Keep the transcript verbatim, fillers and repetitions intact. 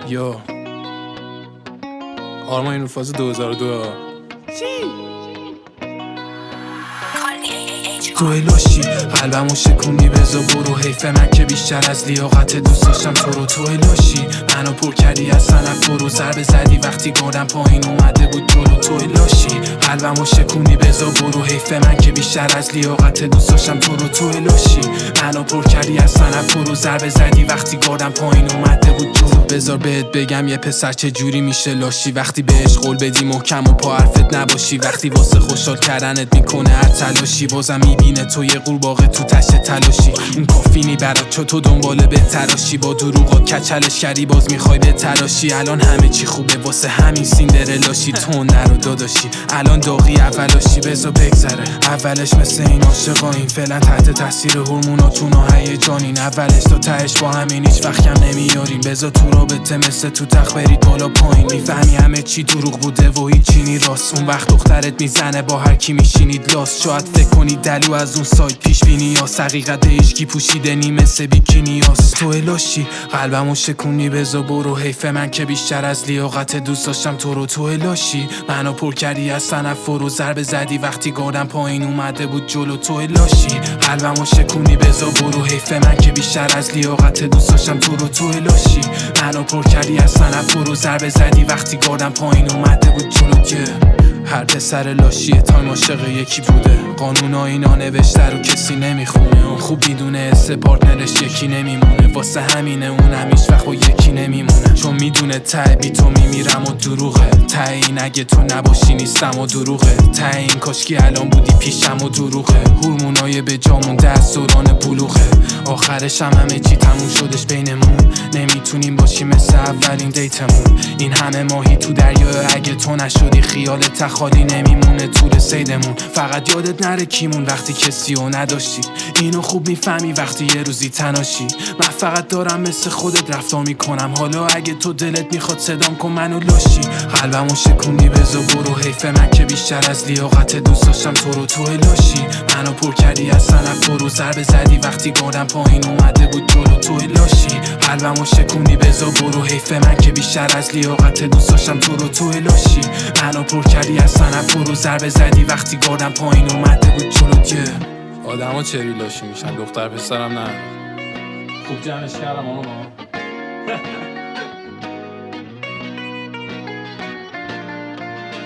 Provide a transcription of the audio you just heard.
یا آرمان این رو فاز دو هزار و دو توی لاشی قلبمو شکونی بزا برو، حیف من که بیشتر از لیاقت دوست داشتم تو رو. توی لاشی منو پر کردی از سنف برو، ضربه زدی وقتی گردم پایین اومده بود جلو. توی لاشی قلبمو شکونی بزا برو، حیف من که بیشتر از لیاقت دوست داشتم تو رو. توی لاشی منو پر کردی از سنف برو، ضربه زدی وقتی گردم پایین اومده بود جلو. بذار بهت بگم یه پسر چه جوری میشه لاشی، وقتی بهش قول بدی محکم و پا حرفت نباشی، وقتی واسه خوشحال کردنت میکنه هر تلاشی، بازم میبینه تو یه قورباغه تو تشت تلاشی. اون کافی نی برات چو تو دنباله به تراشی، با دروغات کچلش کردی باز میخوای به تراشی. الان همه چی خوبه واسه همین سیندرلاشی، تو نرو داداشی الان داغی اولاشی. بذار بگذره اولش مثل این عاشقا، این فعلا تحت تاثیر هورموناتون و هیجانین، اولش تا تهش با همین هیچ وقت کم نمیارین. بذار تو رابطه مثل تو تخت برید بالا پایین، میفهمی همه چی دروغ بوده و هیچی نی راست. اون وقت دخترت میزنه با هر کی میشینید لاست، شاید فکر کنی دلو از اون سایت پیش بینی یا حقیقت عشقی پوشیده نی مثل بیکینیاس. تو لاشی قلبمو شکونی بزا برو، حیف من که بیشتر از لیاقت دوست داشتم تو رو. تو لاشی منو پر کردی از سنف برو، ضربه زدی وقتی گردم پایین اومده بود جلو. تو لاشی قلبمو شکونی بزا برو، حیف من که بیشتر از لیاقت دوست داشتم تو رو. تو لاشی منو پر کردی از سنف برو، ضربه زدی وقتی گردم پایین اومده بود جلو. هر پسر لاشیه تایم عاشق یکی بوده، قانونا اینا نوشته رو کسی نمیخونه، اون خوب میدونه حس پارتنرش یکی نمیمونه، واسه همینه اونم هیچ وقت با یکی نمیمونه، چون میدونه ته بی تو میمیرم و دروغه، ته این اگه تو نباشی نیستم و دروغه، ته این کاشکی الان بودی پیشم و دروغه، هورمونای به جا مونده از دوران بلوغه، آخرش هم همه چی تموم شدش بینمون، نمیتونیم باشیم مثل اولین دیتمون، این همه ماهی تو دریا اگه تو نشدی خیالت خالی نمیمونه طول سیدمون، فقط یادت نره کیمون وقتی کسی رو نداشتی، اینو خوب میفهمی وقتی یه روزی تناشی، من فقط دارم مثل خودت رفتار میکنم، حالا اگه تو دلت میخواد صدام کن منو لاشی، قلبمو شکونی بزا برو، حیف من که بیشتر از لیاقت دوست داشتم تو رو. تو لاشی منو پر کردی از سنف برو، ضربه زدی وقتی گردم پایین اومده بود جلو. تو لاشی قلبمو شکونی بزا برو، حیف من که بیشتر از لیاقت دوست داشتم تو رو. تو لاشی منو پر کردی از سنف برو، ضربه زدی وقتی گردم پایین اومده بود جلو. آدما چری لاشی میشن، دختر پسرم نه. خوب جمعش کردم آقا.